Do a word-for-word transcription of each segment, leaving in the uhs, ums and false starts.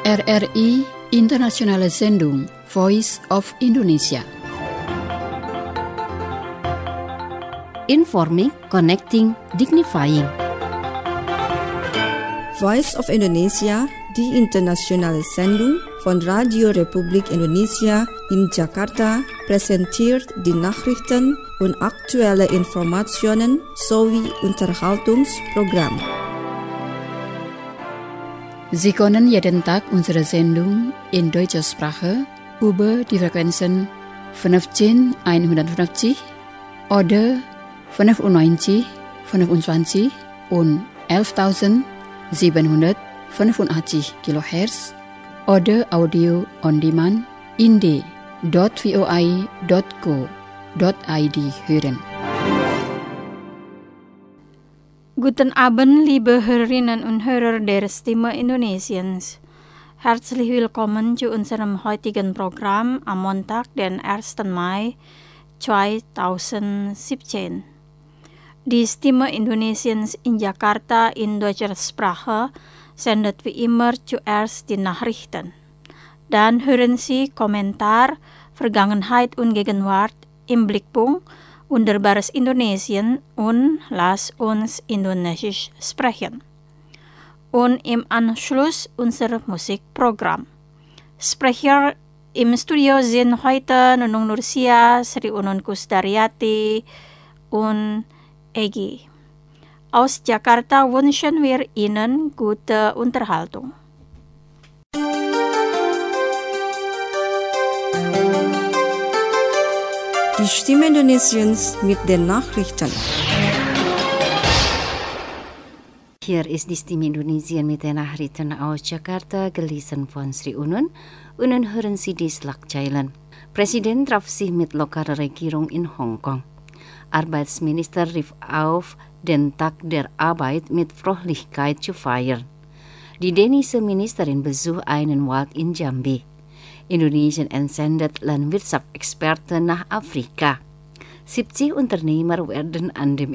R R I Internationale Sendung Voice of Indonesia. Informing, connecting, dignifying. Voice of Indonesia, die internationale Sendung von Radio Republik Indonesia in Jakarta, präsentiert die Nachrichten und aktuelle Informationen sowie Unterhaltungsprogramm. Sie können jeden Tag unsere Sendung in deutscher Sprache über die Frequenzen fünfzehn einhundertfünfzig oder fünfundneunzig fünfundzwanzig und elftausendsiebenhundertfünfundachtzig Kilohertz oder Audio on Demand in d punkt voi punkt co punkt id hören. Guten Abend, liebe Hörerinnen und Hörer der Stimme Indonesiens. Herzlich willkommen zu unserem heutigen Programm am Montag, den ersten Mai zweitausendsiebzehn. Die Stimme Indonesiens in Jakarta in deutscher Sprache sendet wie immer zuerst die Nachrichten. Dann hören Sie Kommentar, Vergangenheit und Gegenwart im Blickpunkt, Wunderbares Indonesien und Lass uns Indonesisch sprechen. Und im Anschluss unser Musikprogramm. Sprecher im Studio sind heute Nunung Nursia, Sri Unun Kusdaryati und Egi. Aus Jakarta wünschen wir Ihnen gute Unterhaltung. Die Stimme Indonesiens mit den Nachrichten. Hier ist die Stimme Indonesien mit den Nachrichten aus Jakarta, gelesen von Sri Unun. Und nun hören Sie die Schlagzeilen. Präsident traf sich mit lokaler Regierung in Hongkong. Arbeitsminister rief auf, den Tag der Arbeit mit Fröhlichkeit zu feiern. Die dänische Ministerin besucht einen Wald in Jambi. Indonesien entsendet Landwirtschaftsexperten nach Afrika. siebzig Unternehmer werden an dem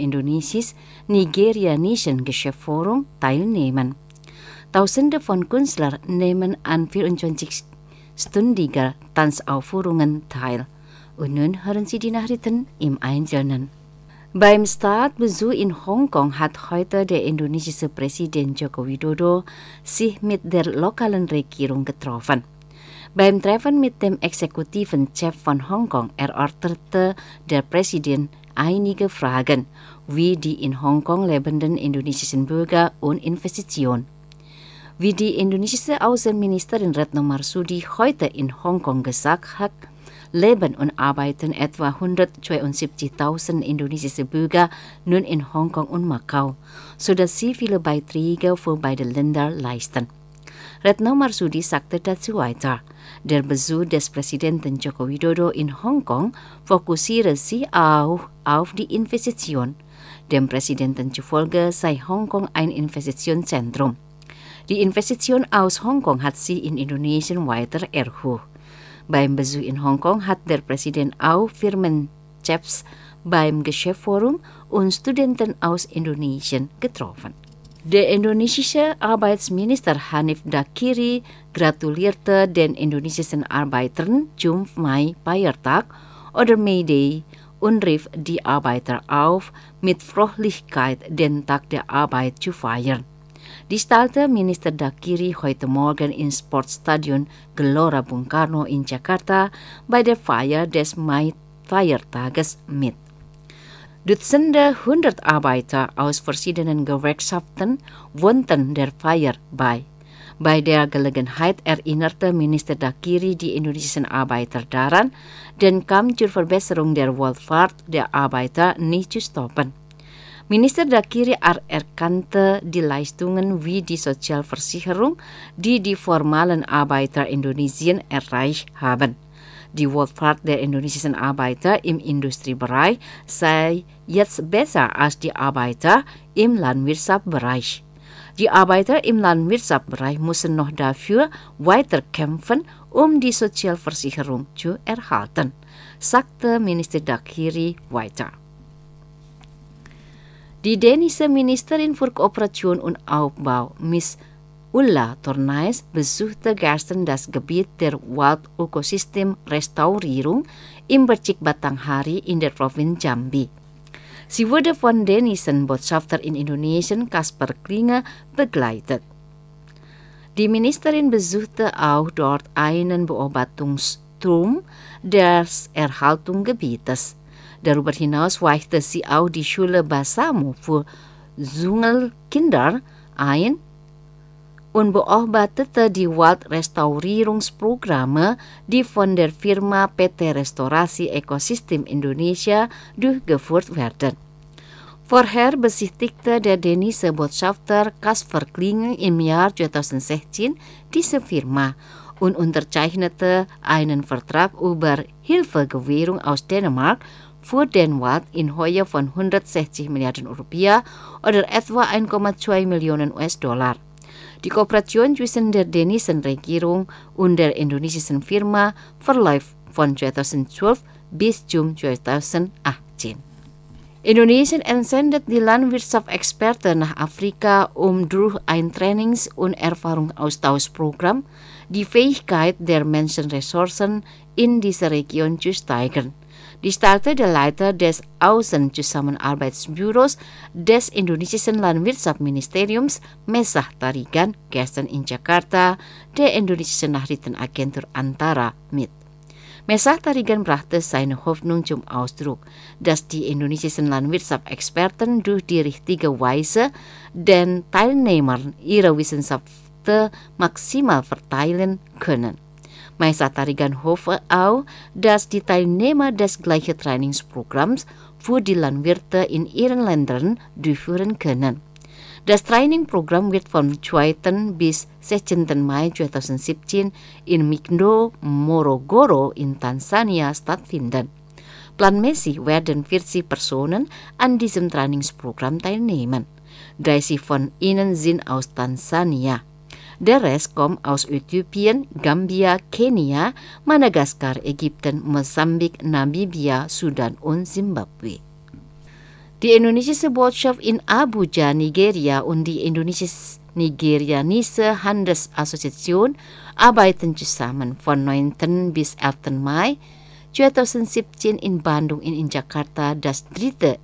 indonesisch-nigerianischen Geschäftsforum teilnehmen. Tausende von Künstlern nehmen an vierundzwanzig-stündiger Tanzaufführungen teil. Und nun hören Sie die Nachrichten im Einzelnen. Beim Staatsbesuch in Hongkong hat heute der indonesische Präsident Joko Widodo sich mit der lokalen Regierung getroffen. Beim Treffen mit dem exekutiven Chef von Hongkong erörterte der Präsident einige Fragen, wie die in Hongkong lebenden indonesischen Bürger und Investitionen. Wie die indonesische Außenministerin Retno Marsudi heute in Hongkong gesagt hat, leben und arbeiten etwa hundertzweiundsiebzigtausend indonesische Bürger nun in Hongkong und Macau, sodass sie viele Beiträge für beide Länder leisten. Retno Marsudi sagte dazu weiter, der Besuch des Präsidenten Joko Widodo in Hongkong fokussiere sich auch auf die Investition. Dem Präsidenten zufolge sei Hongkong ein Investitionszentrum. Die Investition aus Hongkong hat sie in Indonesien weiter erhöht. Beim Besuch in Hongkong hat der Präsident auch Firmenchefs beim Geschäftsforum und Studenten aus Indonesien getroffen. Der indonesische Arbeitsminister Hanif Dakiri gratulierte den indonesischen Arbeitern zum Mai-Feiertag oder May Day und rief die Arbeiter auf, mit Fröhlichkeit den Tag der Arbeit zu feiern. Dies teilte Minister Dakiri heute Morgen im Sportstadion Gelora Bung Karno in Jakarta bei der Feier des Mai-Feiertages mit. Dutzende hundert Arbeiter aus verschiedenen Gewerkschaften wohnten der Feier bei. Bei der Gelegenheit erinnerte Minister Dakiri die indonesischen Arbeiter daran, den Kampf zur Verbesserung der Wohlfahrt der Arbeiter nicht zu stoppen. Minister Dakiri erkannte die Leistungen wie die Sozialversicherung, die die formalen Arbeiter Indonesien erreicht haben. Die Wohlfahrt der indonesischen Arbeiter im Industriebereich sei jetzt besser als die Arbeiter im Landwirtschaftsbereich. Die Arbeiter im Landwirtschaftsbereich müssen noch dafür weiter kämpfen, um die Sozialversicherung zu erhalten, sagte Minister Dakiri weiter. Die dänische Ministerin für Kooperation und Aufbau, Miss Ulla Tornais besuchte gestern das Gebiet der Waldökosystemrestaurierung im Bezirk Batanghari in der Provinz Jambi. Sie wurde von Dänischen Botschafter in Indonesien Kasper Klinge begleitet. Die Ministerin besuchte auch dort einen Beobachtungsturm des Erhaltungsgebietes. Darüber hinaus weichte sie auch die Schule Basamu für Dschungelkinder ein und beobachtete die Waldrestaurierungsprogramme, die von der Firma P T Restorasi Ekosistem Indonesia durchgeführt werden. Vorher besichtigte der dänische Botschafter Kasper Klinge im Jahr zweitausendsechzehn diese Firma und unterzeichnete einen Vertrag über Hilfegewährung aus Dänemark für den Wald in Höhe von hundertsechzig Milliarden Rupiah oder etwa eins Komma zwei Millionen U S-Dollar. Die Kooperation zwischen der dänischen Regierung und der indonesischen Firma verläuft von zweitausendzwölf bis zum zweitausendachtzehn. Indonesien entsendet die Landwirtschaftsexperten nach Afrika, um durch ein Trainings- und Erfahrungsaustauschprogramm die Fähigkeit der Menschenressourcen in dieser Region zu steigern. Dies teilte der Leiter des Außenzusammenarbeitsbüros des indonesischen Landwirtschaftsministeriums Mesah Tarigan gestern in Jakarta der indonesischen Nachrichtenagentur Antara mit. Mesah Tarigan brachte seine Hoffnung zum Ausdruck, dass die indonesischen Landwirtschaftsexperten durch die richtige Weise den Teilnehmern ihre Wissenschaften maximal verteilen können. Mesah Tarigan hoffe auch, dass die Teilnehmer des gleichen Trainingsprogramms für die Landwirte in ihren Ländern durchführen können. Das Trainingprogramm wird vom zweiten bis sechzehnten Mai zweitausendsiebzehn in Mikndo, Morogoro in Tansania stattfinden. Planmäßig werden vierzig Personen an diesem Trainingsprogramm teilnehmen. dreißig von ihnen sind aus Tansania. Der Rest kommt aus Äthiopien, Gambia, Kenia, Madagaskar, Ägypten, Mosambik, Namibia, Sudan und Zimbabwe. Die indonesische Botschaft in Abuja, Nigeria und die Indonesisch-Nigerianische Handelsassoziation arbeiten zusammen von neunten bis elften Mai zweitausendsiebzehn in Bandung und in Jakarta das dritte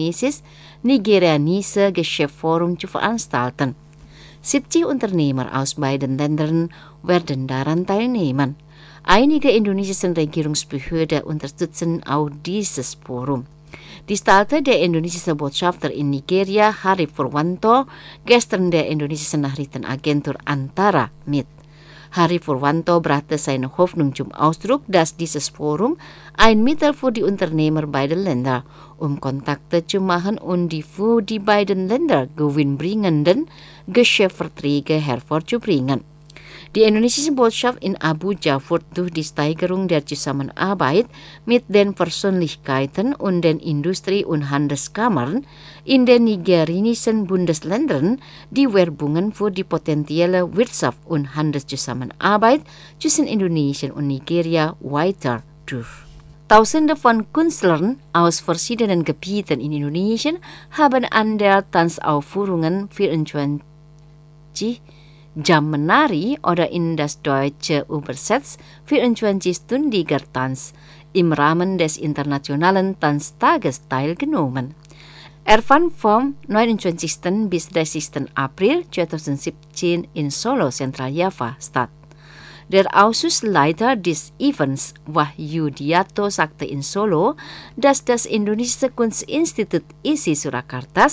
Indonesisch-Nigerianische Geschäftsforum zu veranstalten. siebzig Unternehmer aus beiden Ländern werden daran teilnehmen. Einige indonesische Regierungsbehörden unterstützen auch dieses Forum. Dies teilte der indonesische Botschafter in Nigeria, Harif Purwanto, gestern der indonesischen Nachrichtenagentur Antara mit. Harif Purwanto brachte seine Hoffnung zum Ausdruck, dass dieses Forum ein Mittel für die Unternehmer beider Länder, um Kontakte zu machen und die für die beiden Länder gewinnbringenden Geschäftsverträge hervorzubringen. Die indonesische Botschaft in Abuja wird durch die Steigerung der Zusammenarbeit mit den Persönlichkeiten und den Industrie- und Handelskammern in den nigerianischen Bundesländern die Werbungen für die potenzielle Wirtschafts- und Handelszusammenarbeit zwischen Indonesien und Nigeria weiter durch. Tausende von Künstlern aus verschiedenen Gebieten in Indonesien haben an der Tanzaufführungen vierundzwanzig Jam Menari oder in das Deutsche übersetzt vierundzwanzig-stündiger Tanz im Rahmen des Internationalen Tanztages teilgenommen. Er fand vom neunundzwanzigsten bis dreißigsten April zweitausendsiebzehn in Solo, Zentraljava statt. Der Ausschussleiter des Events, Wahyu Diato, sagte in Solo, dass das Indonesische Kunstinstitut I S I Surakarta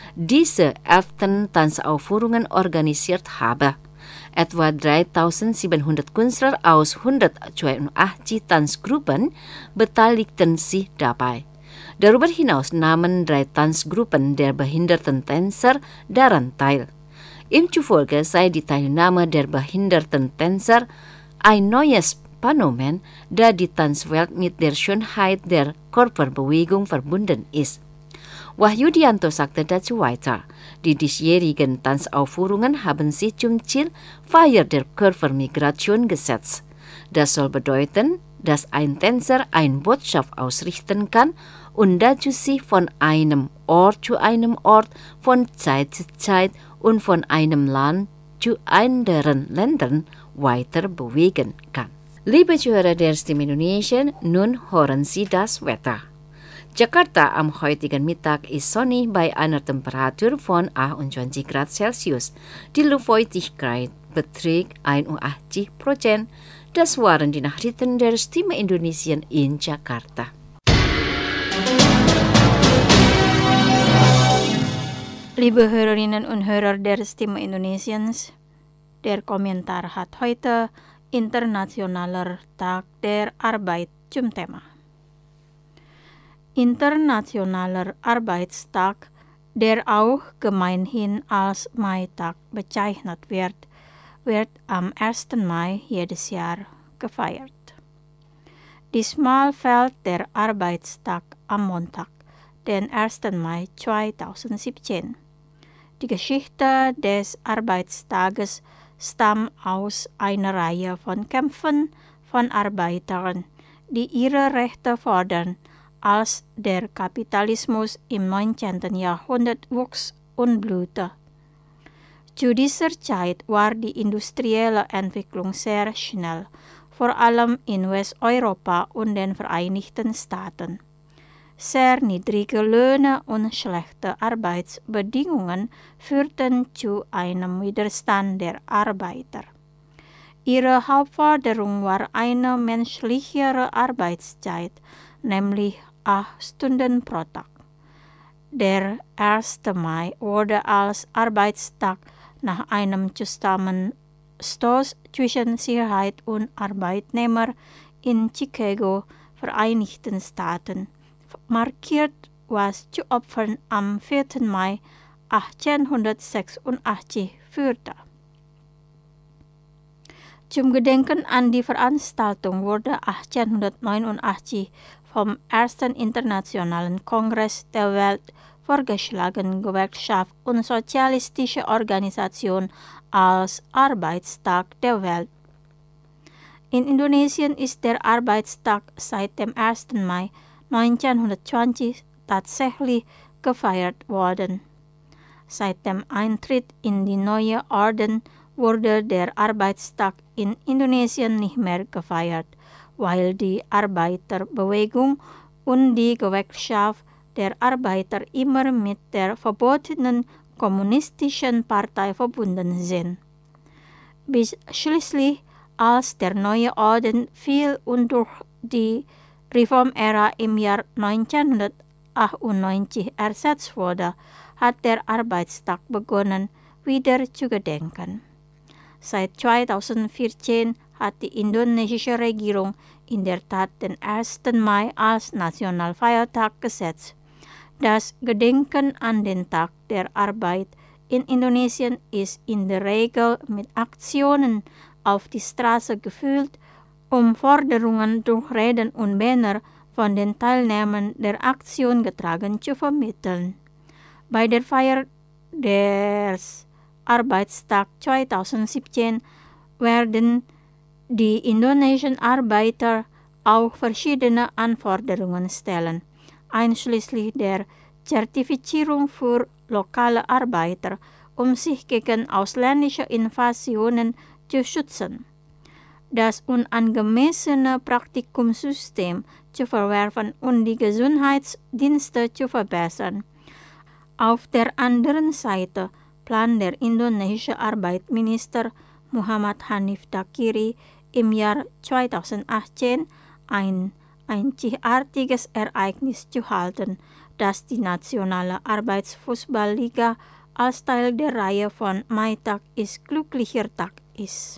diese elften Tanzaufführungen organisiert habe. Etwa dreitausendsiebenhundert Künstler aus hundertzweiundachtzig Tanzgruppen beteiligten sich dabei. Darüber hinaus nahmen drei Tanzgruppen der behinderten Tänzer daran teil. Ihm zufolge sei die Teilnahme der behinderten Tänzer ein neues Phänomen, da die Tanzwelt mit der Schönheit der Körperbewegung verbunden ist. Wahyu Dianto sagte dazu weiter, die diesjährigen Tanzaufführungen haben sich zum Ziel Feier der Körpermigration gesetzt. Das soll bedeuten, dass ein Tänzer eine Botschaft ausrichten kann und dazu sich von einem Ort zu einem Ort, von Zeit zu Zeit und von einem Land zu anderen Ländern weiter bewegen kann. Liebe Zuhörer der Stimme Indonesien, nun hören Sie das Wetter. Jakarta am heutigen Mittag ist sonnig bei einer Temperatur von achtundzwanzig Grad Celsius. Die Luftfeuchtigkeit beträgt einundachtzig Prozent. Das waren die Nachrichten der Stimme Indonesien in Jakarta. Liebe Hörerinnen und Hörer der Stimme Indonesiens, der Kommentar hat heute Internationaler Tag der Arbeit zum Thema. Internationaler Arbeitstag, der auch gemeinhin als Maitag bezeichnet wird, wird am ersten Mai jedes Jahr gefeiert. Diesmal fällt der Arbeitstag am Montag, den ersten Mai zweitausendsiebzehn. Die Geschichte des Arbeitstages stammt aus einer Reihe von Kämpfen von Arbeitern, die ihre Rechte fordern, als der Kapitalismus im neunzehnten Jahrhundert wuchs und blühte. Zu dieser Zeit war die industrielle Entwicklung sehr schnell, vor allem in Westeuropa und den Vereinigten Staaten. Sehr niedrige Löhne und schlechte Arbeitsbedingungen führten zu einem Widerstand der Arbeiter. Ihre Hauptforderung war eine menschlichere Arbeitszeit, nämlich acht Stunden pro Tag. Der erste Mai wurde als Arbeitstag nach einem Zusammenstoß zwischen Sicherheit und Arbeitnehmer in Chicago, Vereinigten Staaten, markiert, was zu Opfern am vierten Mai achtzehnhundertsechsundachtzig führte. Zum Gedenken an die Veranstaltung wurde achtzehnhundertneunundachtzig vom ersten Internationalen Kongress der Welt vorgeschlagen, Gewerkschaft und sozialistische Organisation als Arbeitstag der Welt. In Indonesien ist der Arbeitstag seit dem ersten Mai neunzehnhundertzwanzig tatsächlich gefeiert worden. Seit dem Eintritt in die neue Ordnung wurde der Arbeitstag in Indonesien nicht mehr gefeiert, weil die Arbeiterbewegung und die Gewerkschaft der Arbeiter immer mit der verbotenen kommunistischen Partei verbunden sind. Bis schließlich, als der neue Orden fiel und durch die Reformära im Jahr neunzehnhundertachtundneunzig ersetzt wurde, hat der Arbeitstag begonnen, wieder zu gedenken. Seit zweitausendvierzehn hat die indonesische Regierung in der Tat den ersten Mai als Nationalfeiertag gesetzt. Das Gedenken an den Tag der Arbeit in Indonesien ist in der Regel mit Aktionen auf die Straße gefüllt, um Forderungen durch Reden und Banner von den Teilnehmern der Aktion getragen zu vermitteln. Bei der Feier des Arbeitstag zweitausendsiebzehn werden die indonesischen Arbeiter auch verschiedene Anforderungen stellen, einschließlich der Zertifizierung für lokale Arbeiter, um sich gegen ausländische Invasionen zu schützen, das unangemessene Praktikumssystem zu verwerfen und die Gesundheitsdienste zu verbessern. Auf der anderen Seite plant der indonesische Arbeitsminister Muhammad Hanif Dakiri im Jahr zweitausendachtzehn ein einzigartiges Ereignis zu halten, das die nationale Arbeitsfußballliga als Teil der Reihe von Maitag ist glücklicher Tag ist.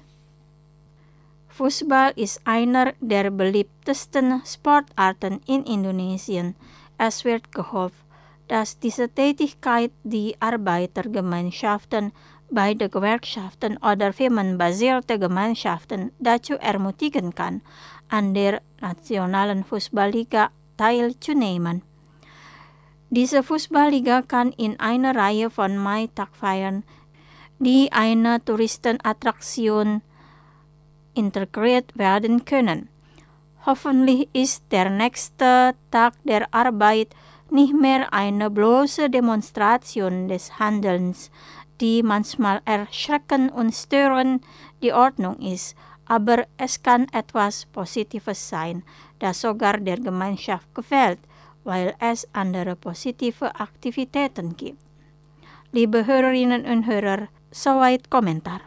Fußball ist einer der beliebtesten Sportarten in Indonesien. Es wird gehofft, dass diese Tätigkeit die Arbeitergemeinschaften, beide Gewerkschaften oder firmenbasierte Gemeinschaften dazu ermutigen kann, an der nationalen Fußballliga teilzunehmen. Diese Fußballliga kann in einer Reihe von Maitag feiern, die eine Touristenattraktion integriert werden können. Hoffentlich ist der nächste Tag der Arbeit nicht mehr eine bloße Demonstration des Handelns die manchmal erschreckend und störend die Ordnung ist, aber es kann etwas Positives sein, das sogar der Gemeinschaft gefällt, weil es andere positive Aktivitäten gibt. Liebe Hörerinnen und Hörer, soweit Kommentar.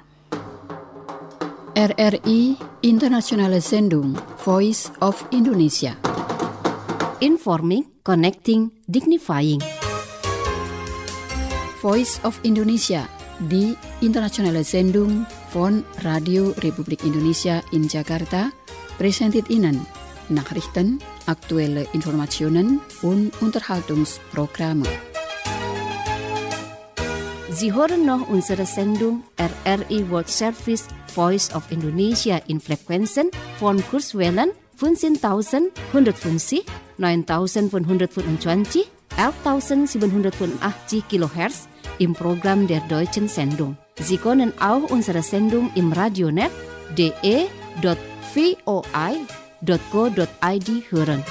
R R I Internationale Sendung Voice of Indonesia. Informing, connecting, dignifying. Voice of Indonesia, die internationale Sendung von Radio Republik Indonesia in Jakarta, präsentiert Ihnen Nachrichten, aktuelle Informationen und Unterhaltungsprogramme. Sie hören noch unsere Sendung R R I World Service Voice of Indonesia in Frequenzen von Kurzwellen fünfzehntausendeinhundertfünfzig, neuntausendfünfhundertfünfundzwanzig, elftausendsiebenhundertfünfundachtzig Kilohertz im Programm der deutschen Sendung. Sie können auch unsere Sendung im Radionet d e dot v o i dot co dot i d hören.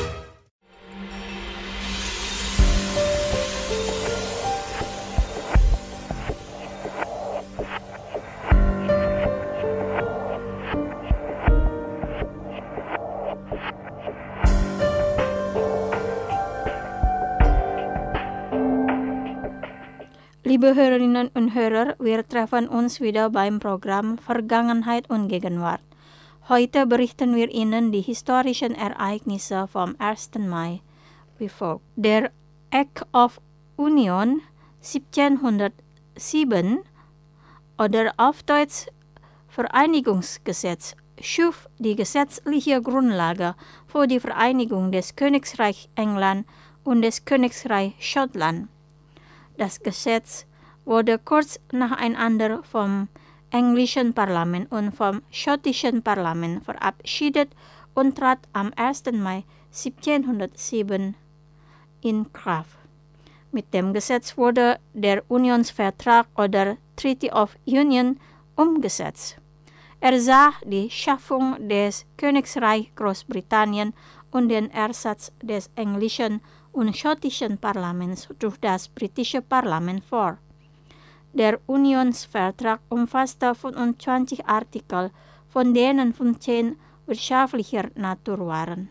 Liebe Hörerinnen und Hörer, wir treffen uns wieder beim Programm Vergangenheit und Gegenwart. Heute berichten wir Ihnen die historischen Ereignisse vom ersten Mai wie folgt. Der Act of Union siebzehnhundertsieben oder auf Deutsch Vereinigungsgesetz schuf die gesetzliche Grundlage für die Vereinigung des Königreichs England und des Königreichs Schottland. Das Gesetz wurde kurz nacheinander vom englischen Parlament und vom schottischen Parlament verabschiedet und trat am ersten Mai siebzehnhundertsieben in Kraft. Mit dem Gesetz wurde der Unionsvertrag oder Treaty of Union umgesetzt. Er sah die Schaffung des Königreichs Großbritannien und den Ersatz des englischen und schottischen Parlaments durch das britische Parlament vor. Der Unionsvertrag umfasste fünfundzwanzig Artikel, von denen fünfzehn wirtschaftlicher Natur waren.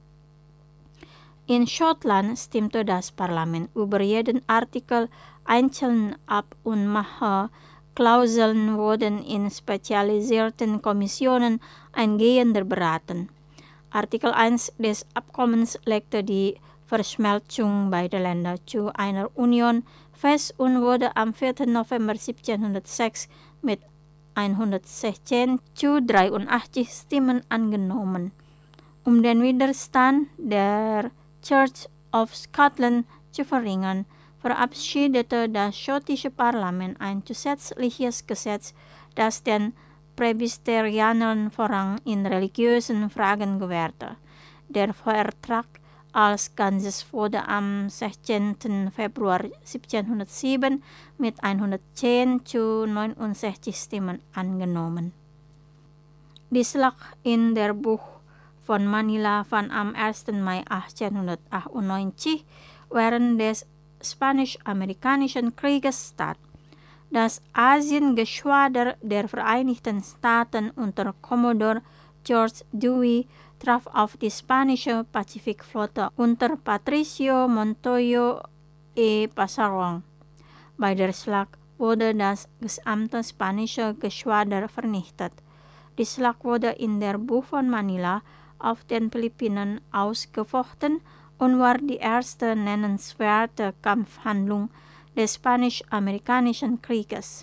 In Schottland stimmte das Parlament über jeden Artikel einzeln ab und manche Klauseln wurden in spezialisierten Kommissionen eingehender beraten. Artikel eins des Abkommens legte die Verschmelzung beider Länder zu einer Union fest und wurde am vierten November siebzehnhundertsechs mit hundertsechzehn zu dreiundachtzig Stimmen angenommen. Um den Widerstand der Church of Scotland zu verringern, verabschiedete das schottische Parlament ein zusätzliches Gesetz, das den Presbyterianern Vorrang in religiösen Fragen gewährte. Der Vertrag als Ganzes wurde am sechzehnten Februar siebzehnhundertsieben mit hundertzehn zu neunundsechzig Stimmen angenommen. Die Schlacht in der Bucht von Manila fand am ersten Mai achtzehnhundertachtundneunzig während des Spanisch-Amerikanischen Krieges statt. Das Asiengeschwader der Vereinigten Staaten unter Commodore George Dewey traf auf die spanische Pazifikflotte unter Patricio Montoyo y Pasarón. Bei der Schlacht wurde das gesamte spanische Geschwader vernichtet. Die Schlacht wurde in der Bucht von Manila auf den Philippinen ausgefochten und war die erste nennenswerte Kampfhandlung des Spanisch-Amerikanischen Krieges.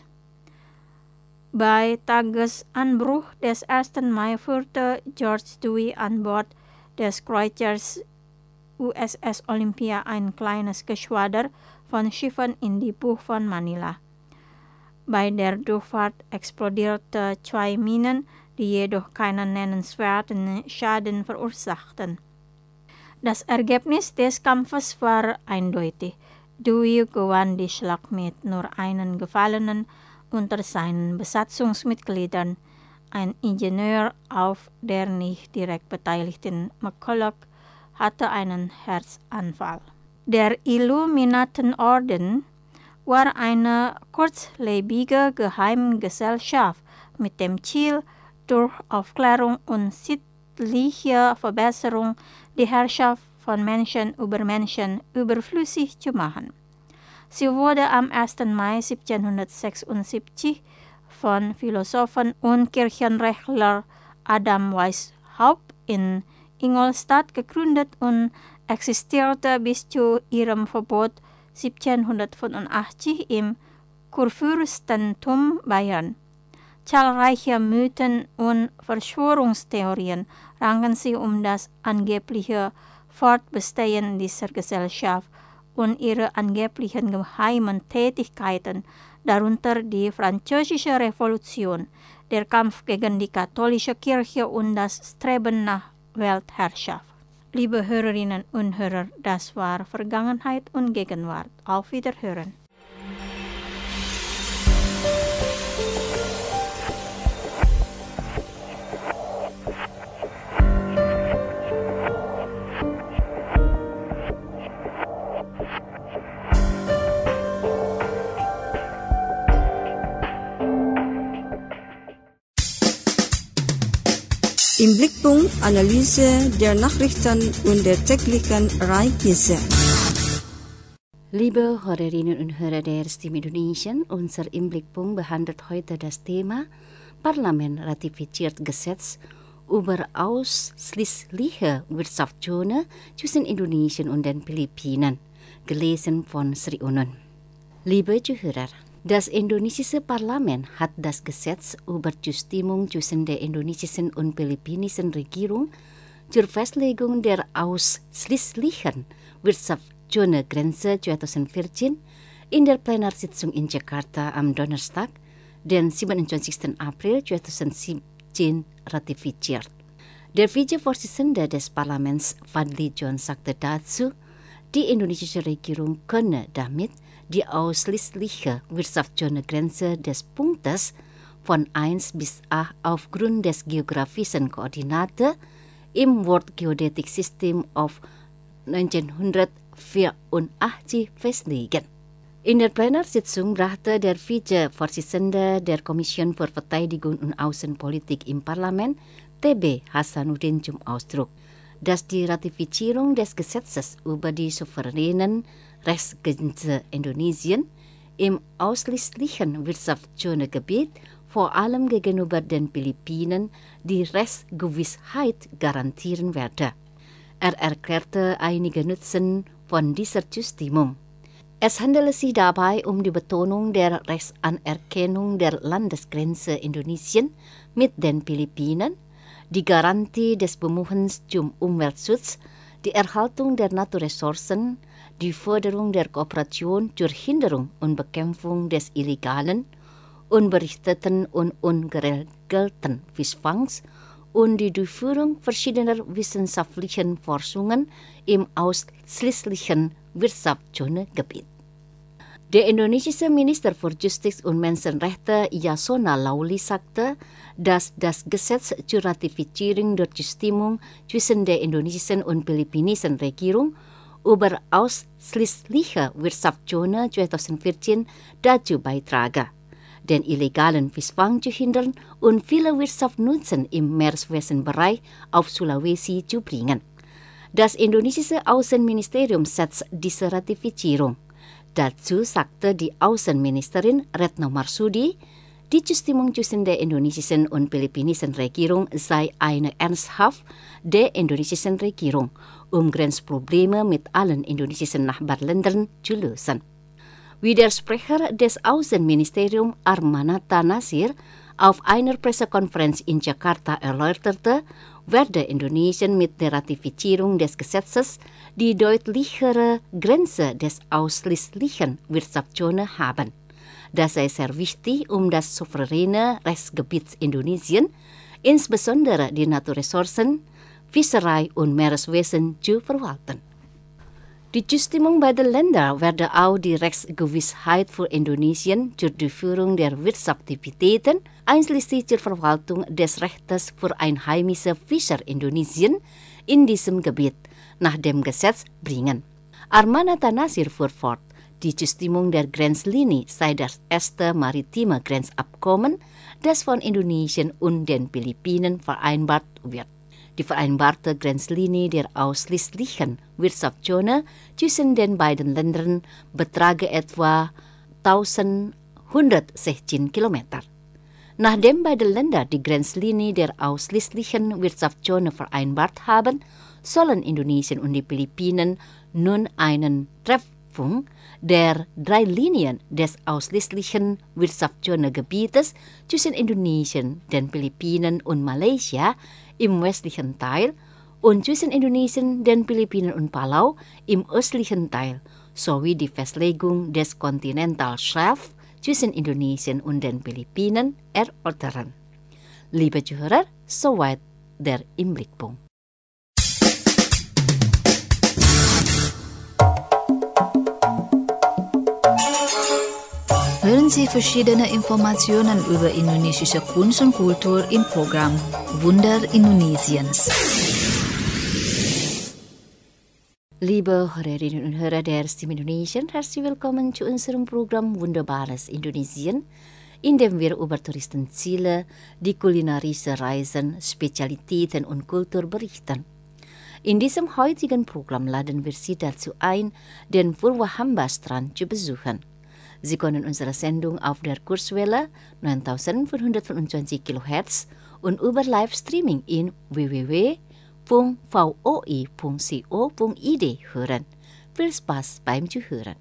Bei Tagesanbruch des ersten Mai führte George Dewey an Bord des Kreuzers U S S Olympia ein kleines Geschwader von Schiffen in die Bucht von Manila. Bei der Durchfahrt explodierten zwei Minen, die jedoch keinen nennenswerten Schaden verursachten. Das Ergebnis des Kampfes war eindeutig. Dewey gewann die Schlacht mit nur einem Gefallenen unter seinen Besatzungsmitgliedern. Ein Ingenieur auf der nicht direkt beteiligten McCulloch hatte einen Herzanfall. Der Illuminatenorden war eine kurzlebige Geheimgesellschaft mit dem Ziel, durch Aufklärung und sittliche Verbesserung die Herrschaft von Menschen über Menschen überflüssig zu machen. Sie wurde am ersten Mai siebzehnhundertsechsundsiebzig von Philosophen und Kirchenrechtler Adam Weishaupt in Ingolstadt gegründet und existierte bis zu ihrem Verbot siebzehnhundertfünfundachtzig im Kurfürstentum Bayern. Zahlreiche Mythen und Verschwörungstheorien ranken sich um das angebliche Fortbestehen dieser Gesellschaft und ihre angeblichen geheimen Tätigkeiten, darunter die Französische Revolution, der Kampf gegen die katholische Kirche und das Streben nach Weltherrschaft. Liebe Hörerinnen und Hörer, das war Vergangenheit und Gegenwart. Auf Wiederhören. Im Blickpunkt Analyse der Nachrichten und der täglichen Ereignisse. Liebe Hörerinnen und Hörer der Stimme Indonesien, unser Im-Blickpunkt behandelt heute das Thema Parlament ratifiziert Gesetz über ausschließliche Wirtschaftszone zwischen Indonesien und den Philippinen, gelesen von Sri Unun. Liebe Zuhörer, das indonesische Parlament hat das Gesetz über Zustimmung zwischen der indonesischen und philippinischen Regierung zur Festlegung der ausschließlichen Wirtschaftszone-Grenze zweitausendvierzehn in der Plenarsitzung in Jakarta am Donnerstag, den siebenundzwanzigsten April zweitausendsiebzehn, ratifiziert. Der Vizevorsitzende des Parlaments, Fadli John, sagte dazu, die indonesische Regierung könne damit die ausschließliche Wirtschaftszone-Grenze des Punktes von eins bis acht aufgrund des geografischen Koordinate im World Geodetic System of neunzehnhundertvierundachtzig festlegen. In der Plenarsitzung brachte der Vizevorsitzende der Kommission für Verteidigung und Außenpolitik im Parlament, T B Hasanuddin, zum Ausdruck, dass die Ratifizierung des Gesetzes über die souveränen Rechtsgrenze Indonesien im ausschließlichen Wirtschaftszone-Gebiet vor allem gegenüber den Philippinen die Rechtsgewissheit garantieren werde. Er erklärte einige Nutzen von dieser Zustimmung. Es handele sich dabei um die Betonung der Rechtsanerkennung der Landesgrenze Indonesien mit den Philippinen, die Garantie des Bemühens zum Umweltschutz, die Erhaltung der Naturressourcen, die Förderung der Kooperation zur Hinderung und Bekämpfung des illegalen, unberichteten und ungeregelten Fischfangs und die Durchführung verschiedener wissenschaftlichen Forschungen im ausschließlichen Wirtschaftszone-Gebiet. Der indonesische Minister für Justiz und Menschenrechte Yasona Lawli sagte, dass das Gesetz zur Ratifizierung der Zustimmung zwischen der indonesischen und philippinischen Regierung über ausschließliche Wirtschaftszone zweitausendvierzehn dazu beitrage, den illegalen Fischfang zu hindern und viele Wirtschaftsnutzen im Meereswesenbereich auf Sulawesi zu bringen. Das indonesische Außenministerium setzt diese Ratifizierung. Dazu sagte die Außenministerin Retno Marsudi, die Zustimmung zwischen der indonesischen und philippinischen Regierung sei eine ernsthaft der indonesischen Regierung, um Grenzprobleme mit allen indonesischen Nachbarländern zu lösen. Wie der Sprecher des Außenministeriums Armanata Nasir auf einer Pressekonferenz in Jakarta erläuterte, werde Indonesien mit der Ratifizierung des Gesetzes die deutlichere Grenze des ausschließlichen Wirtschaftszone haben. Das sei sehr wichtig, um das souveräne Rechtsgebiet Indonesien, insbesondere die Naturressourcen, Fischerei und Meereswesen zu verwalten. Die Zustimmung beider Länder werde auch die Rechtsgewissheit für Indonesien zur Durchführung der Wirtschaftsaktivitäten, einschließlich zur Verwaltung des Rechtes für einheimische Fischer Indonesien in diesem Gebiet, nach dem Gesetz bringen. Armanata Nasir fuhr fort, Die Zustimmung der Grenzlinie sei das erste maritime Grenzabkommen, das von Indonesien und den Philippinen vereinbart wird. Die vereinbarte Grenzlinie der ausschließlichen Wirtschaftszone zwischen den beiden Ländern betrage etwa eintausendhundertsechzehn Kilometer. Nachdem beide Länder die Grenzlinie der ausschließlichen Wirtschaftszone vereinbart haben, sollen Indonesien und die Philippinen nun einen Treffpunkt der drei Linien des ausschließlichen Wirtschaftszonegebietes zwischen Indonesien, den Philippinen und Malaysia im westlichen Teil und zwischen Indonesien, den Philippinen und Palau im östlichen Teil sowie die Festlegung des Continental Shelf zwischen Indonesien und den Philippinen erörtern. Liebe Zuhörer, soweit der Im-Blickpunkt. Hören Sie verschiedene Informationen über indonesische Kunst und Kultur im Programm Wunder Indonesiens. Liebe Hörerinnen und Hörer der Stimme Indonesien, herzlich willkommen zu unserem Programm Wunderbares Indonesien, in dem wir über Touristenziele, die kulinarische Reisen, Spezialitäten und Kultur berichten. In diesem heutigen Programm laden wir Sie dazu ein, den Purwahamba-Strand zu besuchen. Sie können unsere Sendung auf der Kurzwelle neuntausendvierhundertfünfundzwanzig Kilohertz und über Livestreaming in w w w punkt v o i punkt co punkt i d hören. Viel Spaß beim Zuhören.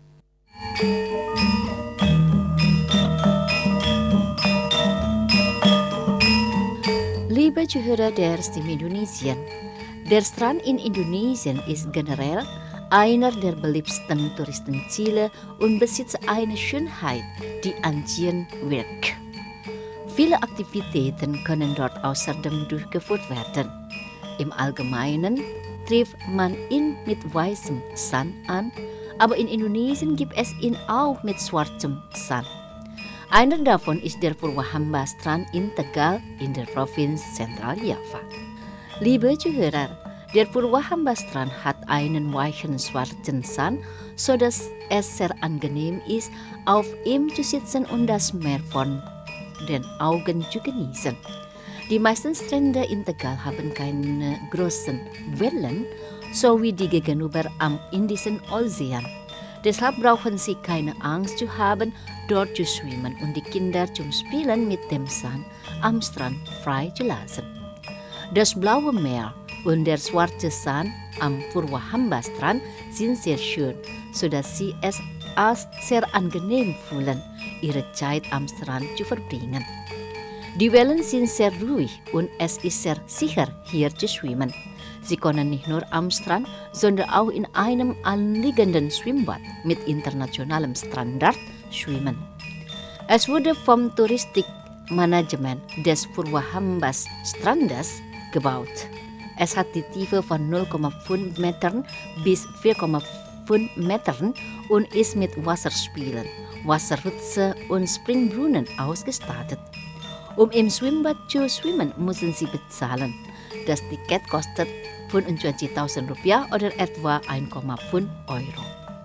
Liebe Zuhörer der Stimme Indonesien, der Strand in Indonesien ist generell einer der beliebtesten Touristenziele und besitzt eine Schönheit, die anziehend wirkt. Viele Aktivitäten können dort außerdem durchgeführt werden. Im Allgemeinen trifft man ihn mit weißem Sand an, aber in Indonesien gibt es ihn auch mit schwarzem Sand. Einer davon ist der Purwahamba-Strand in Tegal in der Provinz Zentraljava. Liebe Zuhörer, der Purwahamba-Strand hat einen weichen schwarzen Sand, sodass es sehr angenehm ist, auf ihm zu sitzen und das Meer von den Augen zu genießen. Die meisten Strände in Tegal haben keine großen Wellen, so wie die gegenüber am Indischen Ozean. Deshalb brauchen Sie keine Angst zu haben, dort zu schwimmen und die Kinder zum Spielen mit dem Sand am Strand frei zu lassen. Das blaue Meer und der schwarze Sand am Purwahamba-Strand sind sehr schön, sodass Sie es als sehr angenehm fühlen, Ihre Zeit am Strand zu verbringen. Die Wellen sind sehr ruhig und es ist sehr sicher, hier zu schwimmen. Sie können nicht nur am Strand, sondern auch in einem anliegenden Schwimmbad mit internationalem Standard schwimmen. Es wurde vom Touristikmanagement des Purwahamba-Strandes gebaut. Es hat die Tiefe von null Komma fünf Metern bis vier Komma fünf Metern und ist mit Wasserspielen, Wasserrutschen und Springbrunnen ausgestattet. Um im Schwimmbad zu schwimmen, müssen Sie bezahlen. Das Ticket kostet fünfundzwanzigtausend Rupiah oder etwa eins Komma fünf Euro.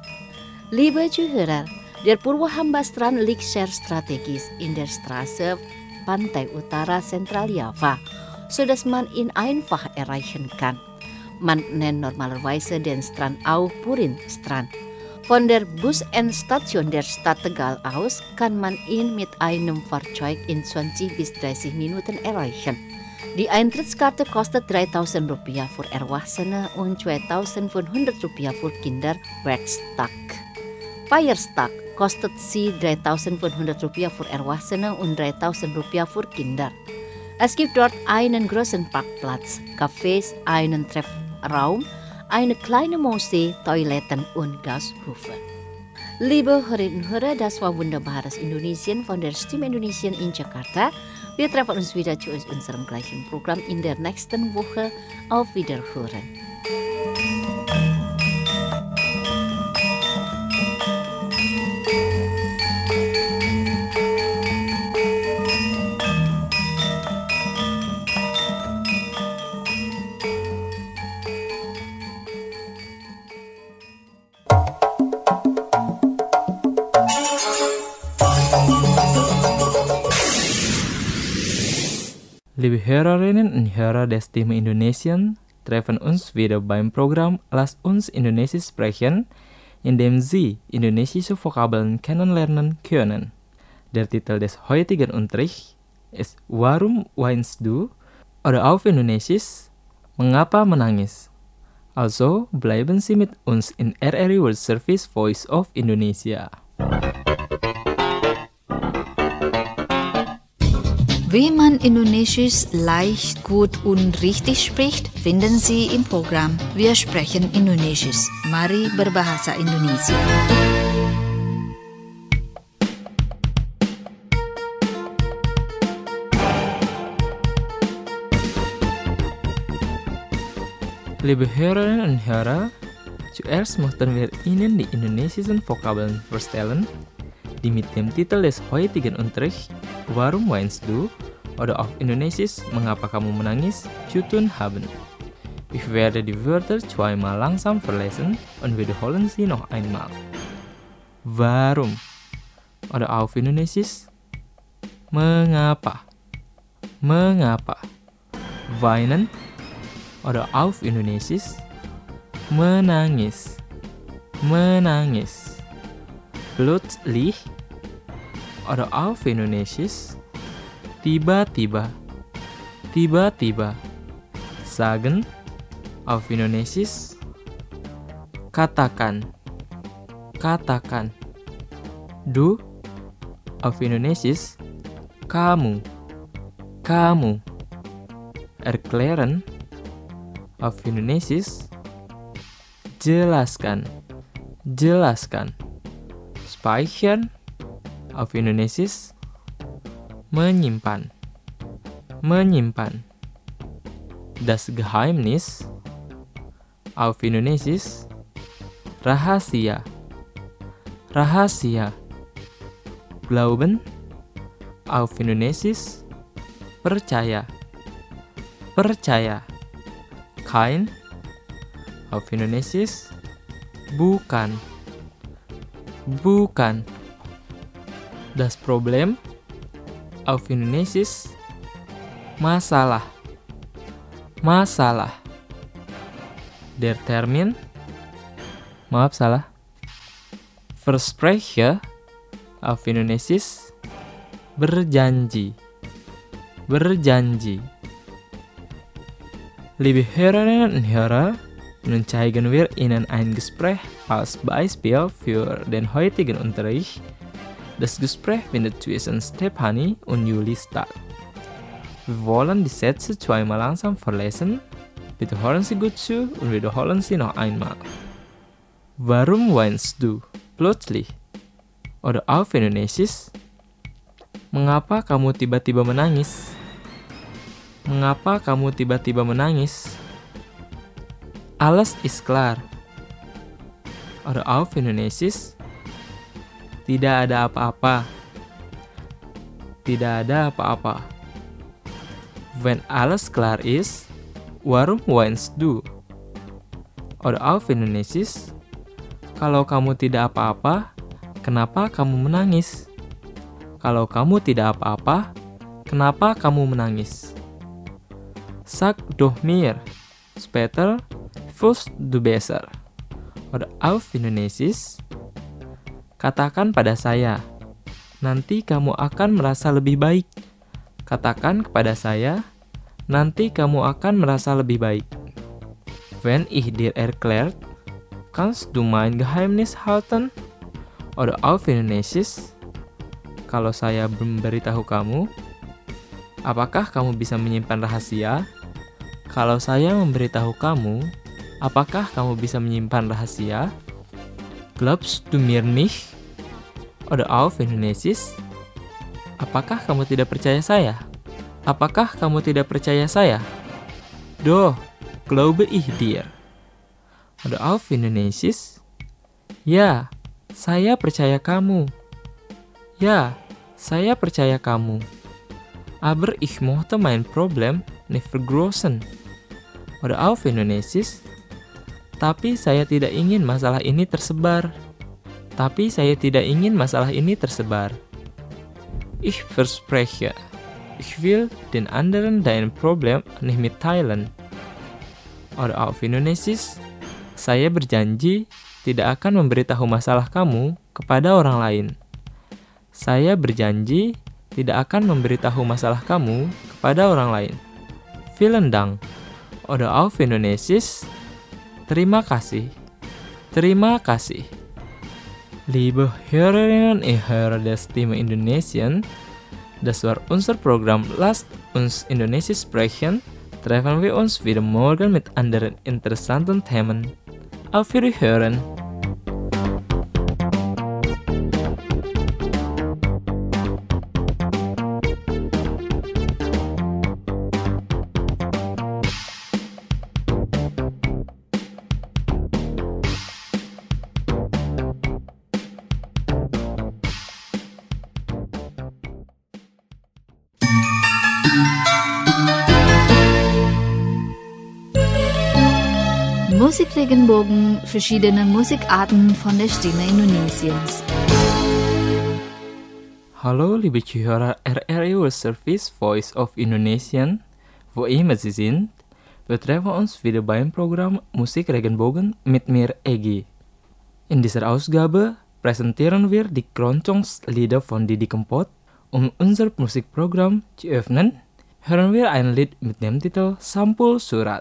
Liebe Zuhörer, der Purwahamba-Strand liegt sehr strategisch in der Straße Pantai Utara Zentraljava, sodass man ihn einfach erreichen kann. Man nennt normalerweise den Strand auch Purin-Strand. Von der Bus-Endstation der Stadt Tegal aus kann man ihn mit einem Fahrzeug in zwanzig bis dreißig Minuten erreichen. Die Eintrittskarte kostet dreitausend Rupiah für Erwachsene und zweitausendfünfhundert Rupiah für Kinder Werkstag. Feiertag kostet sie dreitausendfünfhundert Rupiah für Erwachsene und dreitausend Rupiah für Kinder. Es gibt dort einen großen Parkplatz, Cafés, einen Treffraum, eine kleine Moschee, Toiletten und Gashöfe. Liebe Hörerinnen und Hörer, das war Wunderbares Indonesien von der Stimme Indonesien in Jakarta. Wir treffen uns wieder zu unserem gleichen Programm in der nächsten Woche. Auf Wiederhören. Liebe Hörerinnen und Hörer der Stimme Indonesien treffen uns wieder beim Programm Lass uns Indonesisch sprechen, in dem Sie indonesische Vokabeln kennenlernen können. Der Titel des heutigen Unterrichts ist Warum weinst du? Oder auf Indonesisch Mengapa menangis? Also bleiben Sie mit uns in R R I World Service Voice of Indonesia. Wie man Indonesisch leicht, gut und richtig spricht, finden Sie im Programm Wir sprechen Indonesisch. Mari berbahasa Indonesia. Liebe Hörerinnen und Hörer, zuerst möchten wir Ihnen die indonesischen Vokabeln vorstellen, die mit dem Titel des heutigen Unterrichts Warum weinst du? Oder auf Indonesisch Mengapa kamu menangis? Zu tun haben. Ich werde die Wörter zweimal langsam verlesen und wiederholen sie noch einmal. Warum? Oder auf Indonesisch Mengapa? Mengapa? Weinen? Oder auf Indonesisch menangis. Menangis. Plötzlich. Oder auf Indonesisch tiba-tiba. Tiba-tiba. Sagen. Auf Indonesisch katakan. Katakan. Du. Auf Indonesisch kamu. Kamu. Erklären. Auf Indonesisch jelaskan. Jelaskan. Speichern. Auf Indonesisch menyimpan. Menyimpan. Das Geheimnis. Auf Indonesisch rahasia. Rahasia. Glauben. Auf Indonesisch percaya. Percaya. Kein. Auf Indonesisch bukan. Bukan. Das Problem. Auf Indonesisch masalah. Masalah. Der Termin. Maaf salah. Versprechen. Auf Indonesisch berjanji. Berjanji. Liebe Hörerinnen und Hörer, nun zeigen wir Ihnen ein Gespräch als Beispiel für den heutigen Unterricht. Das Gespräch findet zwischen Stefanie und Juli statt. Wir wollen die Sätze zweimal langsam verlesen. Bitte hören Sie gut zu und wiederholen Sie noch einmal. Warum weinst du? Plötzlich. Oder auf Indonesisch. Mengapa kamu tiba-tiba menangis? Mengapa kamu tiba-tiba menangis? Alles ist klar. Oder auf Indonesisch. Tidak ada apa-apa. Tidak ada apa-apa. Wenn alles klar ist, warum weinst du? Oder auf Indonesisch. Kalau kamu tidak apa-apa, kenapa kamu menangis? Kalau kamu tidak apa-apa, kenapa kamu menangis? Sag doch mir, später wirst du besser. Oder auf Indonesisch. Katakan pada saya, nanti kamu akan merasa lebih baik. Katakan kepada saya, nanti kamu akan merasa lebih baik. Wenn ich dir erklärt, kannst du mein Geheimnis halten? Oder auf Indonesisch. Kalau saya memberitahu kamu, apakah kamu bisa menyimpan rahasia? Kalau saya memberitahu kamu, apakah kamu bisa menyimpan rahasia? Glaubst du mir nicht? Oder auf Indonesisch. Apakah kamu tidak percaya saya? Apakah kamu tidak percaya saya? Doch, glaube ich dir. Oder auf Indonesisch. Ya, saya percaya kamu. Ya, saya percaya kamu. Aber ich möchte mein Problem nicht vergroßen. Oder auf Indonesisch. Tapi saya tidak ingin masalah ini tersebar. Tapi saya tidak ingin masalah ini tersebar. Ich verspreche. Ich will den anderen dein Problem nicht mitteilen. Oder auf Indonesisch, saya berjanji tidak akan memberitahu masalah kamu kepada orang lain. Saya berjanji tidak akan memberitahu masalah kamu kepada orang lain. Vielen Dank. Oder auf Indonesisch, terima kasih. Terima kasih. Liebe Hörerinnen und Hörer der Stimme Indonesien, das war unser Programm Lasst uns Indonesisch sprechen. Treffen wir uns wieder morgen mit anderen interessanten Themen. Auf Wiederhören. Musikregenbogen, verschiedene Musikarten von der Stimme Indonesiens. Hallo liebe Zuhörer R R I World Service Voice of Indonesian, wo immer Sie sind. Wir treffen uns wieder beim Programm Musikregenbogen mit mir Egi. In dieser Ausgabe präsentieren wir die Keroncong-Lieder von Didi Kempot. Um unser Musikprogramm zu öffnen, hören wir ein Lied mit dem Titel Sampul Surat.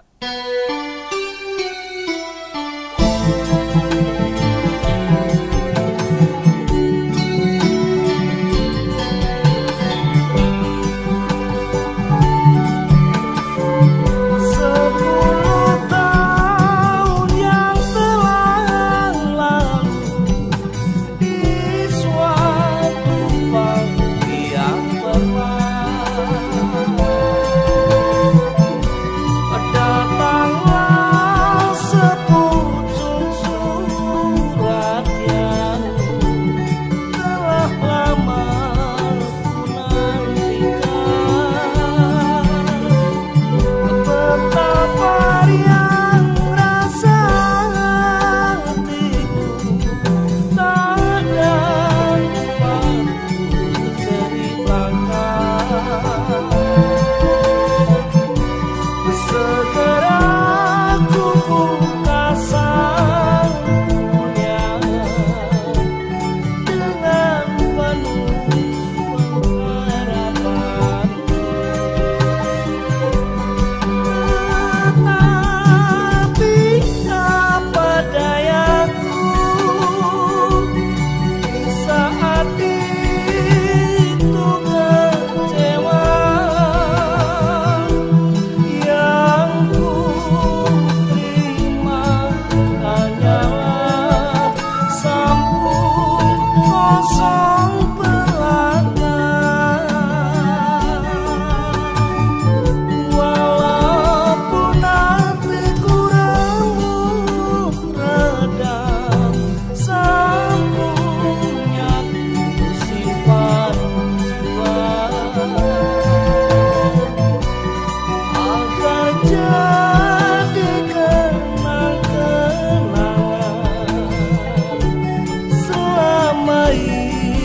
Selama ini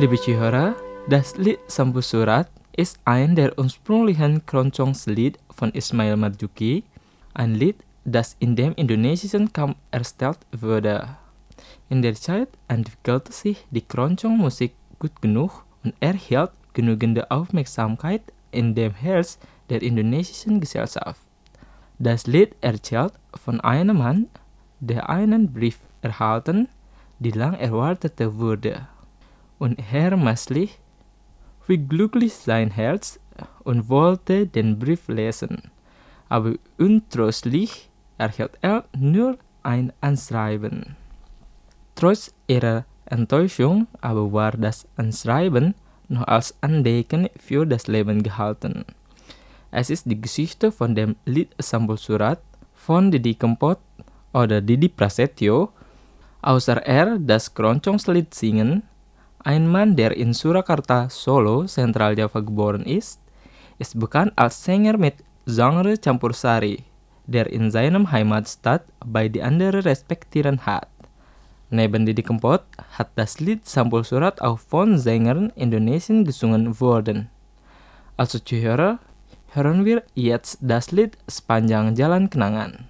Liebe Zuhörer, das Lied Sampo Surat ist ein der ursprünglichen Keroncong-Lied von Ismail Marzuki, ein Lied, das in dem indonesischen Kamp erstellt wurde. In der Zeit entwickelte sich die Keroncong-Musik gut genug und erhielt genügende Aufmerksamkeit in dem Herz der indonesischen Gesellschaft. Das Lied erzählt von einem Mann, der einen Brief erhalten, die lang erwartet wurde. Und er maßlich, wie glücklich sein Herz, und wollte den Brief lesen. Aber untröstlich erhielt er nur ein Anschreiben. Trotz ihrer Enttäuschung aber war das Anschreiben noch als Andenken für das Leben gehalten. Es ist die Geschichte von dem Lied Sampo Surat von Didi Kempot oder Didi Prasetyo. Außer er das Keroncong-Lied singen, ein Mann, der in Surakarta, Solo, Zentraljava geboren ist, ist bekannt als Sänger mit Genre Campursari, der in seinem Heimatstadt bei die anderen respektieren hat. Neben Didi Kempot hat das Lied Sampo Surat auch von Sängern Indonesien gesungen worden. Also Zuhörer, hören wir jetzt das Lied Sepanjang Jalan Kenangan.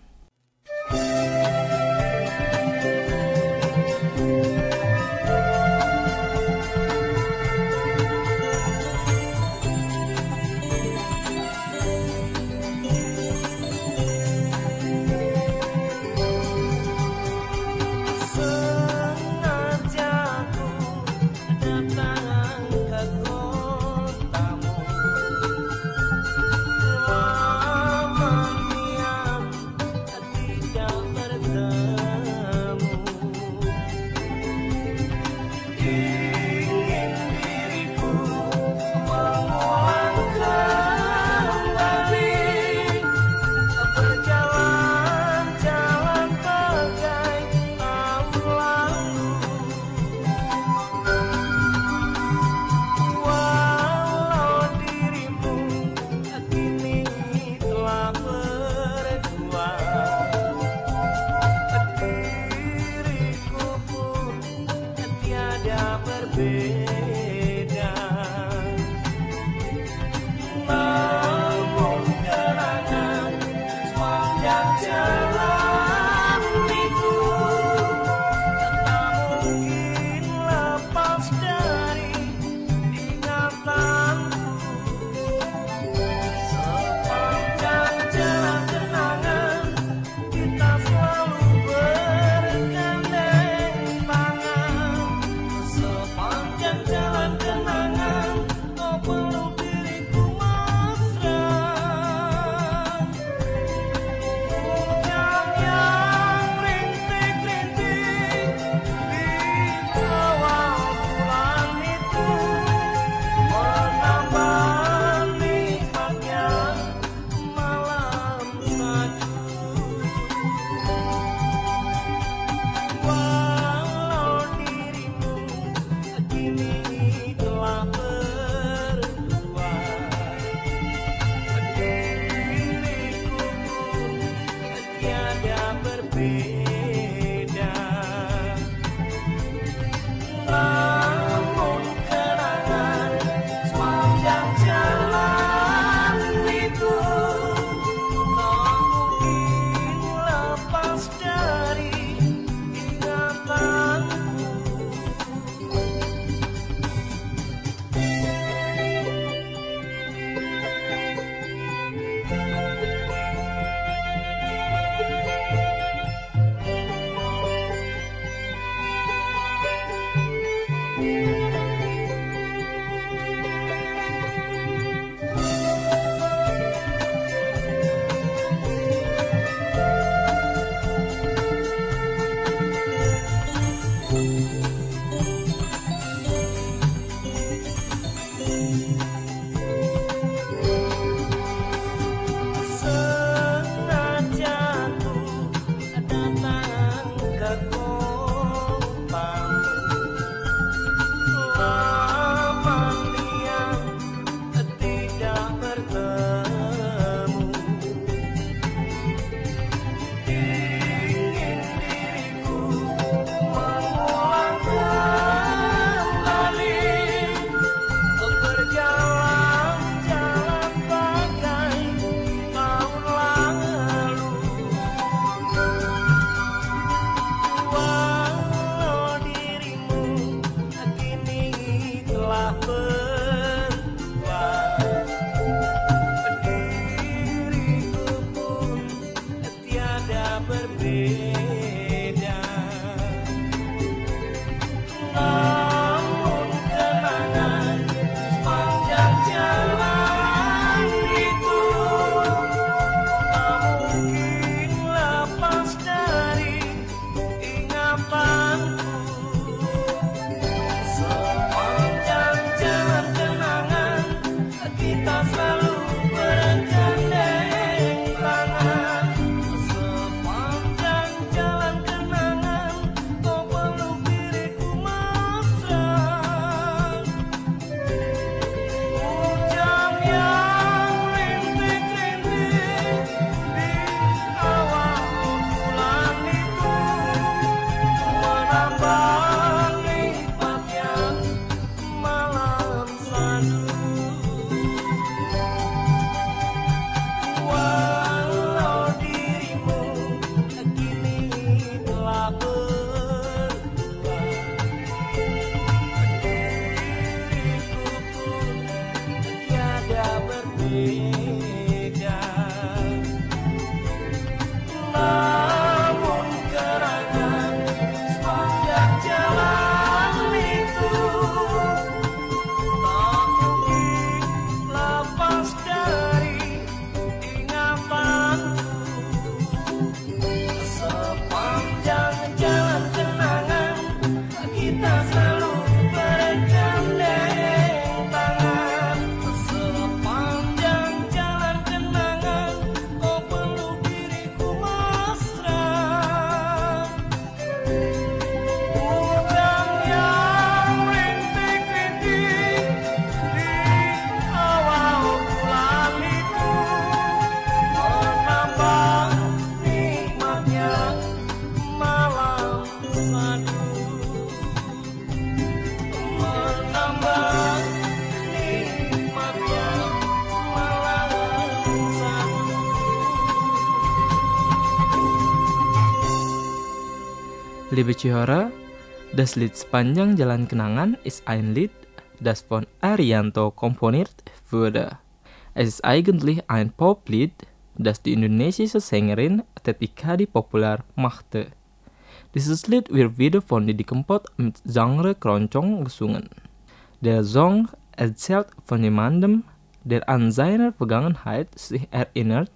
Liebe Zuhörer, das Lied Sepanjang Jalan Kenangan ist ein Lied, das von Arianto komponiert wurde. Es ist eigentlich ein Poplied, das die indonesische Sängerin Teti Kadi populär machte. Dieses Lied wird wieder von Didi Kempot mit Genre Keroncong gesungen. Der Song erzählt von jemandem, der an seine Vergangenheit sich erinnert,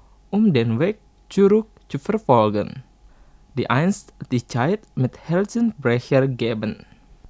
um den Weg zurück zu verfolgen, die einst die Zeit mit Herzenbrecher geben.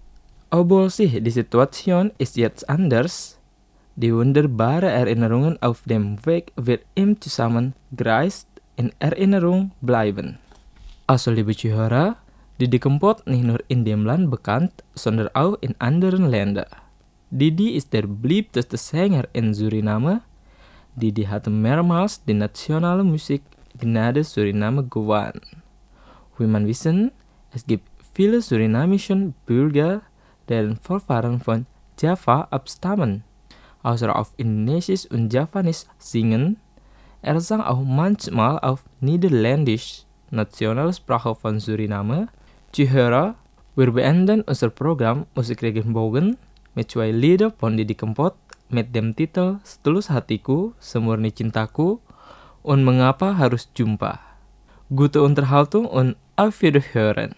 Obwohl sich die Situation ist jetzt anders, die wunderbare Erinnerungen auf dem Weg wird ihm zusammengereist in Erinnerung bleiben. Also liebe Zuhörer, Didi Kempot nicht nur in dem Land bekannt, sondern auch in anderen Ländern. Didi ist der beliebteste Sänger in Suriname. Didi hat mehrmals die nationale Musikgnade Suriname gewonnen. Wie man wissen, es gibt viele surinamische Bürger, deren Vorfahren von Java abstammen. Außer auf Indonesisch und Javanisch singen, er sang auch manchmal auf Niederländisch, Nationalsprache von Suriname. Zuhörer, wir beenden unser Programm Musik Regenbogen mit zwei Lieder von Didi Kempot mit dem Titel Setulus Hatiku, Semurni Cintaku und Mengapa Harus Jumpa. Gute Unterhaltung und auf Wiederhören.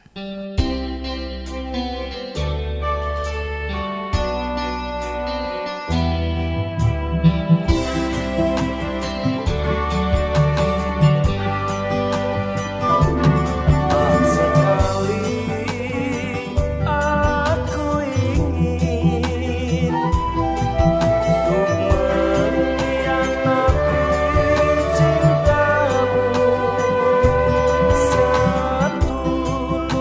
Setulus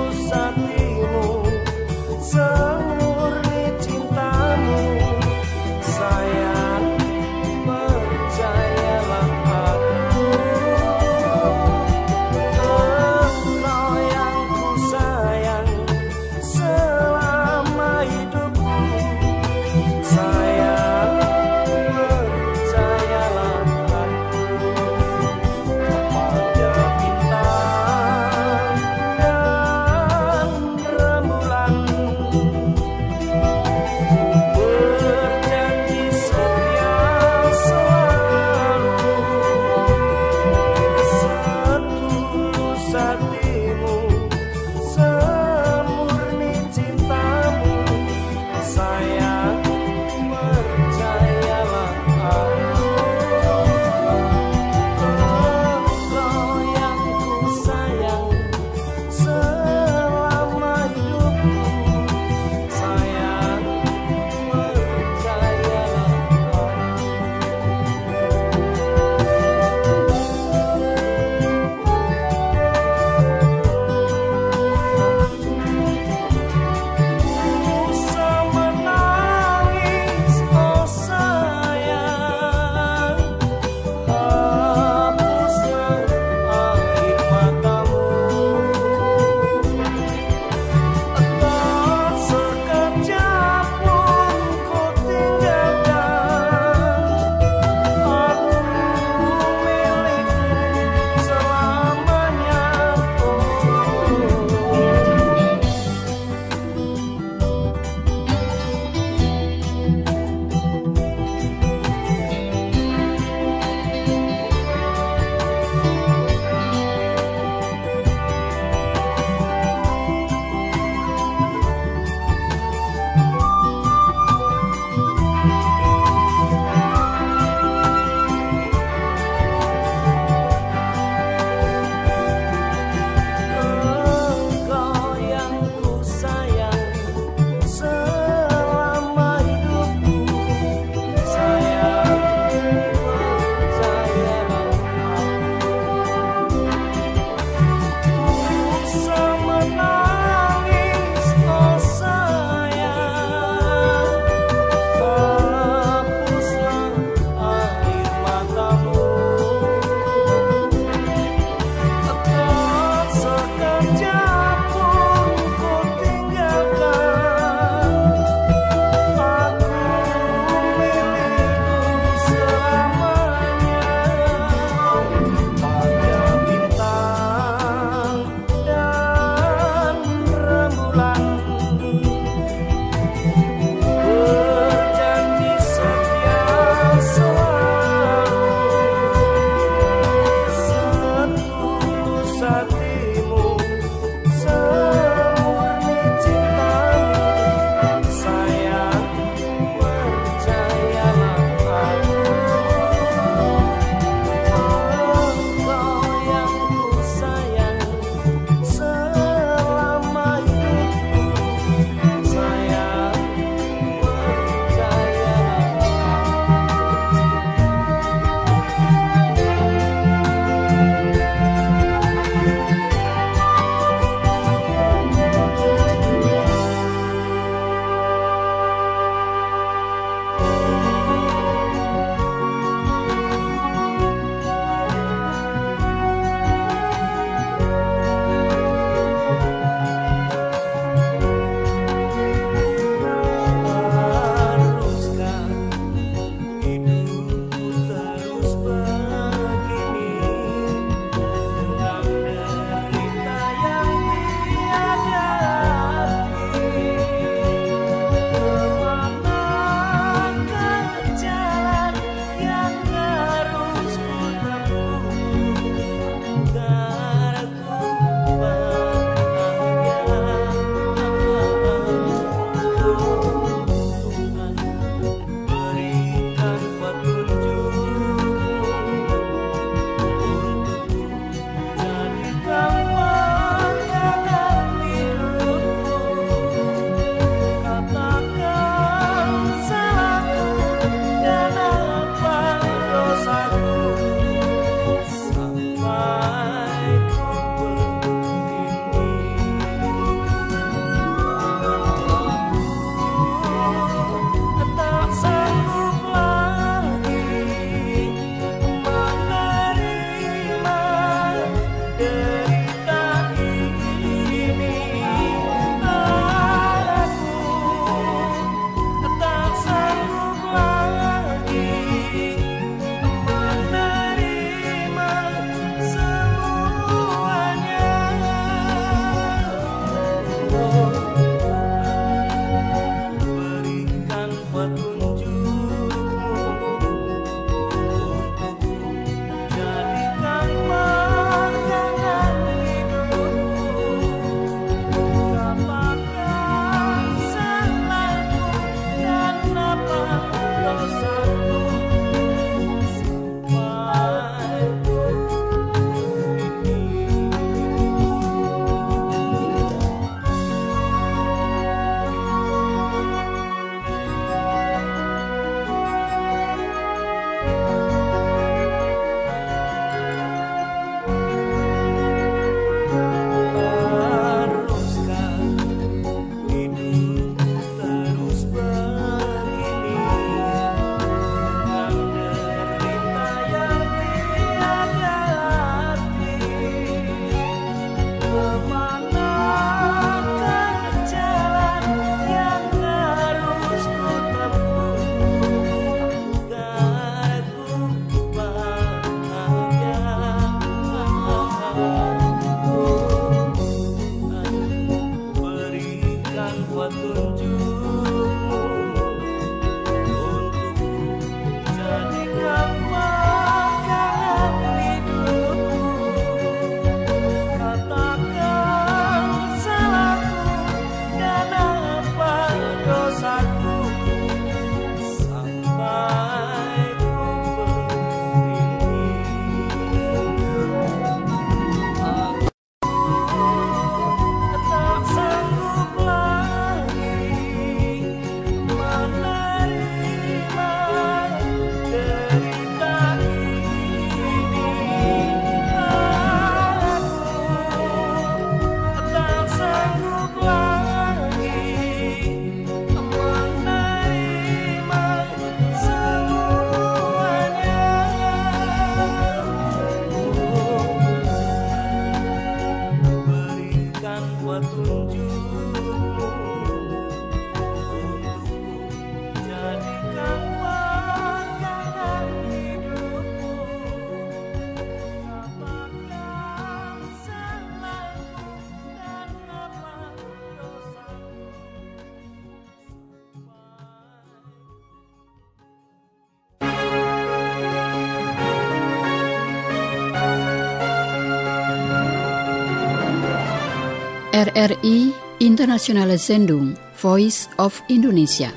R R I Internationale Sendung Voice of Indonesia.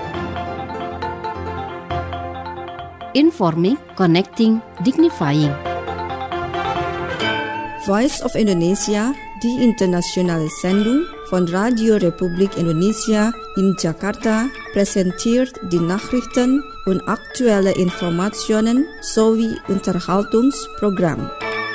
Informing, connecting, dignifying. Voice of Indonesia, die internationale Sendung von Radio Republik Indonesia in Jakarta, präsentiert die Nachrichten und aktuelle Informationen sowie Unterhaltungsprogramm.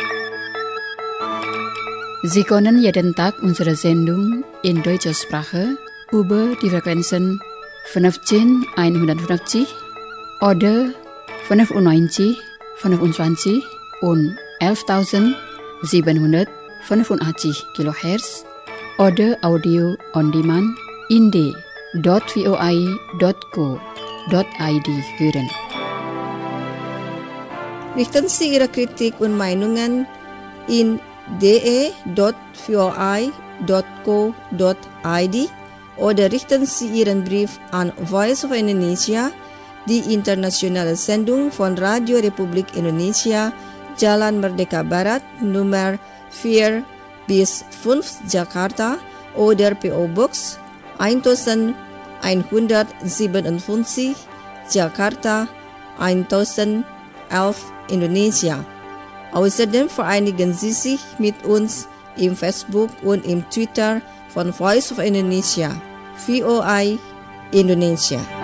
Sie können jeden Tag unsere Sendung in deutscher Sprache über die Frequenzen fünfzehn einhundertfünfzig oder fünfundneunzig fünfundzwanzig und elftausendsiebenhundertfünfundachtzig Kilohertz oder Audio on Demand in d punkt voi punkt co punkt id hören. Richten Sie Ihre Kritik und Meinungen in d e punkt voi punkt co punkt id oder richten Sie Ihren Brief an Voice of Indonesia, die internationale Sendung von Radio Republik Indonesia, Jalan Merdeka Barat, Nummer vier bis fünf Jakarta oder P O Box elf Jakarta elf Indonesia. Außerdem vereinigen Sie sich mit uns im Facebook und im Twitter von Voice of Indonesia, V O I Indonesia.